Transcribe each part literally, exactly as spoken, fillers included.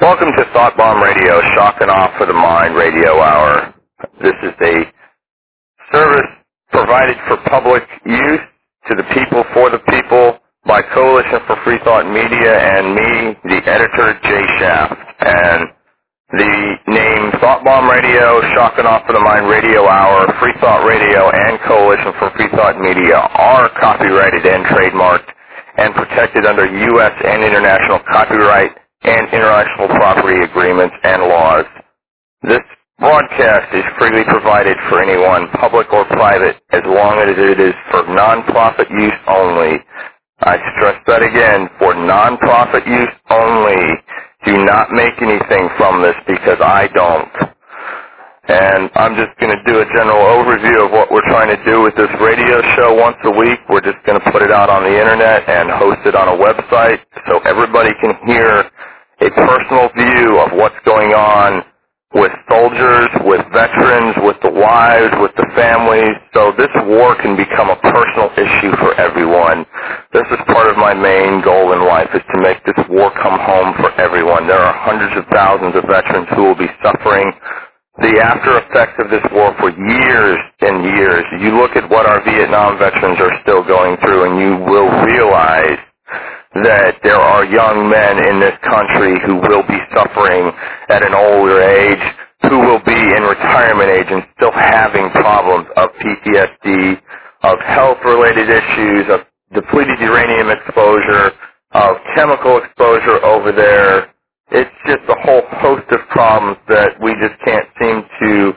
Welcome to Thought Bomb Radio, Shock and Off for the Mind Radio Hour. This is a service provided for public use to the people, for the people, by Coalition for Free Thought Media and me, the editor, Jay Shaft. And the name Thought Bomb Radio, Shock and Off for the Mind Radio Hour, Free Thought Radio, and Coalition for Free Thought Media are copyrighted and trademarked and protected under U S and international copyright and international property agreements and laws. This broadcast is freely provided for anyone, public or private, as long as it is for non-profit use only. I stress that again, for non-profit use only. Do not make anything from this because I don't. And I'm just going to do a general overview of what we're trying to do with this radio show once a week. We're just going to put it out on the internet and host it on a website so everybody can hear a personal view of what's going on with soldiers, with veterans, with the wives, with the families. So this war can become a personal issue for everyone. This is part of my main goal in life, is to make this war come home for everyone. There are hundreds of thousands of veterans who will be suffering the after effects of this war for years and years. You look at what our Vietnam veterans are still going through, and you will realize that there are young men in this country who will be suffering at an older age, who will be in retirement age and still having problems of P T S D, of health-related issues, of depleted uranium exposure, of chemical exposure over there. It's just a whole host of problems that we just can't seem to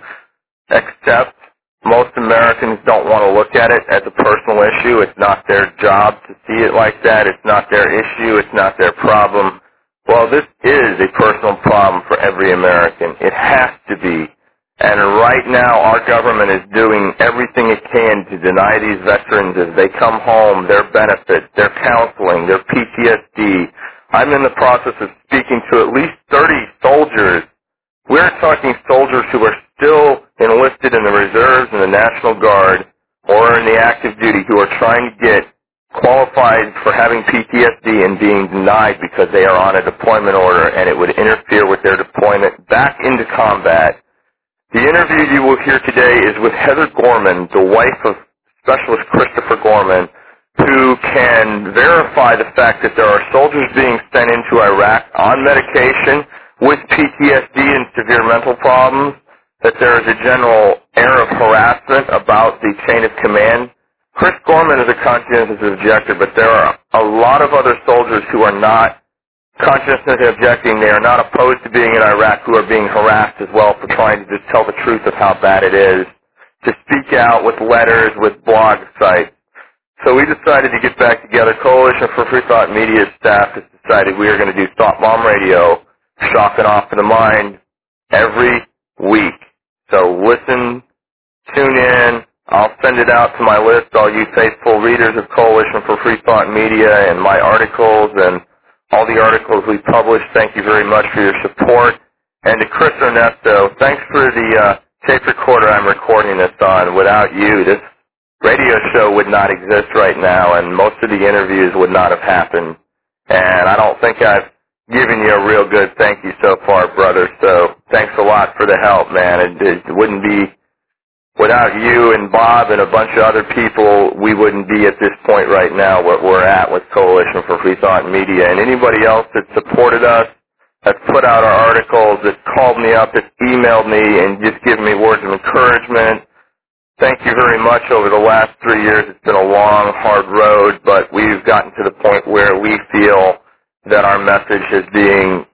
accept. Most Americans don't want to look at it as a personal issue. It's not their job to see it like that. It's not their issue. It's not their problem. Well, this is a personal problem for every American. It has to be. And right now, our government is doing everything it can to deny these veterans as they come home their benefits, their counseling, their P T S D. I'm in the process of speaking to at least thirty soldiers. We're talking soldiers who are still enlisted in the reserves and the National Guard or in the active duty, who are trying to get qualified for having P T S D and being denied because they are on a deployment order and it would interfere with their deployment back into combat. The interview you will hear today is with Heather Gorman, the wife of Specialist Christopher Gorman, who can verify the fact that there are soldiers being sent into Iraq on medication with P T S D and severe mental problems, that there is a general air of harassment about the chain of command. Chris Gorman is a conscientious objector, but there are a lot of other soldiers who are not conscientiously objecting. They are not opposed to being in Iraq, who are being harassed as well for trying to just tell the truth of how bad it is, to speak out with letters, with blog sites. So we decided to get back together. Coalition for Free Thought Media staff has decided we are going to do Thought Bomb Radio, Shock and Off for the Mind, every week. So listen, tune in. I'll send it out to my list, all you faithful readers of Coalition for Free Thought Media, and my articles and all the articles we publish. Thank you very much for your support. And to Chris Ernesto, thanks for the uh, tape recorder I'm recording this on. Without you, this radio show would not exist right now, and most of the interviews would not have happened. And I don't think I've given you a real good thank you so far, brother. So thanks a lot for the help, man. It, it wouldn't be, without you and Bob and a bunch of other people, we wouldn't be at this point right now where we're at with Coalition for Free Thought Media. And anybody else that supported us, that's put out our articles, that called me up, that emailed me and just given me words of encouragement, thank you very much. Over the last three years, it's been a long, hard road, but we've gotten to the point where we feel that our message is being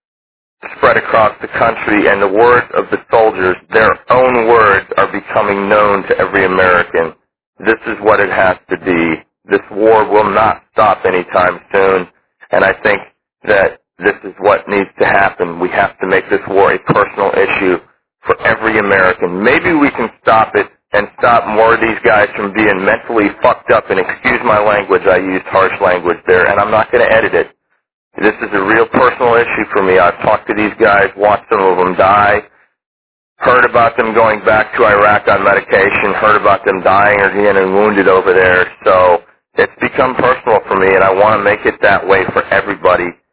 spread across the country, and the words of the soldiers, their own words, are becoming known to every American. This is what it has to be. This war will not stop anytime soon, and I think that this is what needs to happen. We have to make this war a personal issue for every American. Maybe we can stop it and stop more of these guys from being mentally fucked up, and excuse my language, I used harsh language there, and I'm not going to edit it. This is a real personal issue for me. I've talked to these guys, watched some of them die, heard about them going back to Iraq on medication, heard about them dying or getting wounded over there. So it's become personal for me, and I want to make it that way for everybody.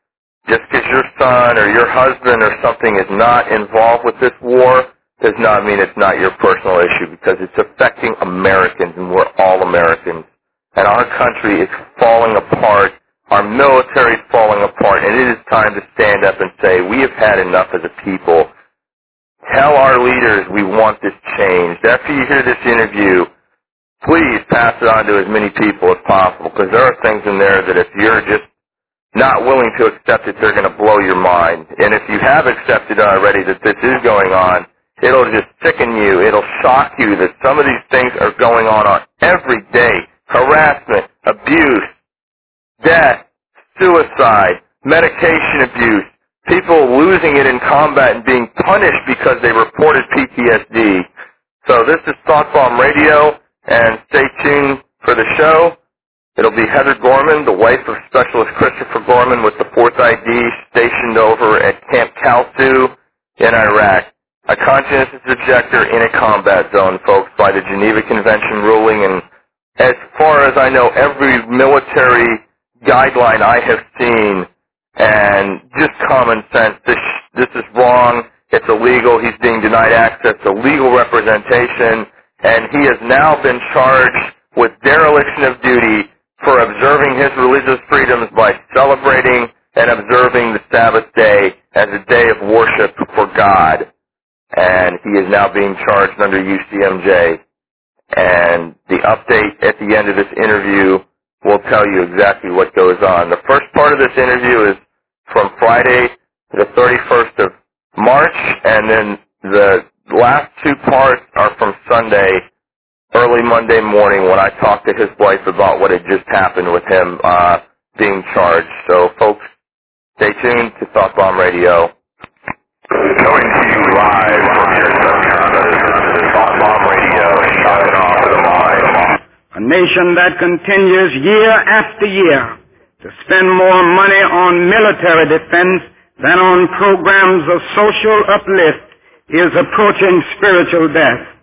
Just because your son or your husband or something is not involved with this war does not mean it's not your personal issue, because it's affecting Americans, and we're all Americans. And our country is falling apart. Our military is falling apart, and it is time to stand up and say, we have had enough as a people. Tell our leaders we want this changed. After you hear this interview, please pass it on to as many people as possible, because there are things in there that if you're just not willing to accept it, they're going to blow your mind. And if you have accepted already that this is going on, it'll just sicken you. It'll shock you that some of these things are going on, on every day. Harassment, abuse, death, suicide, medication abuse, people losing it in combat and being punished because they reported P T S D. So this is Thought Bomb Radio, and stay tuned for the show. It'll be Heather Gorman, the wife of Specialist Christopher Gorman with the fourth I D, stationed over at Camp Kalsu in Iraq. A conscientious objector in a combat zone, folks, by the Geneva Convention ruling. And as far as I know, every military guideline I have seen, and just common sense, this, this is wrong, it's illegal, he's being denied access to legal representation, and he has now been charged with dereliction of duty for observing his religious freedoms by celebrating and observing the Sabbath day as a day of worship for God. And he is now being charged under U C M J. And the update at the end of this interview will tell you exactly what goes on. The first part of this interview is from Friday, the thirty-first of March, and then the last two parts are from Sunday, early Monday morning, when I talked to his wife about what had just happened with him uh, being charged. So, folks, stay tuned to Thought Bomb Radio. Coming to you live from your subconscious, Thought Bomb Radio, shouting off to the mind. A nation that continues year after year to spend more money on military defense than on programs of social uplift is approaching spiritual death.